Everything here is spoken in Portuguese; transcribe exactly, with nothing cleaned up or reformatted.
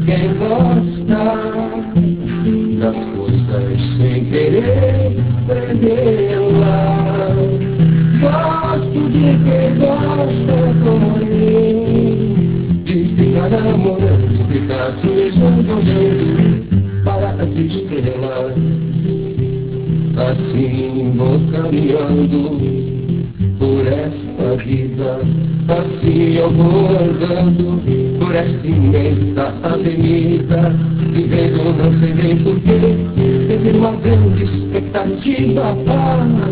quem gosta das coisas sem querer prendê-la. Gosto de quem gosta como eu, de ficar namorando, de ficar sonhando, olhando para as estrelas. Assim vou caminhando por esta vida, assim eu vou andando por esta imensa avenida, vivendo não sei nem porquê, sempre uma grande expectativa.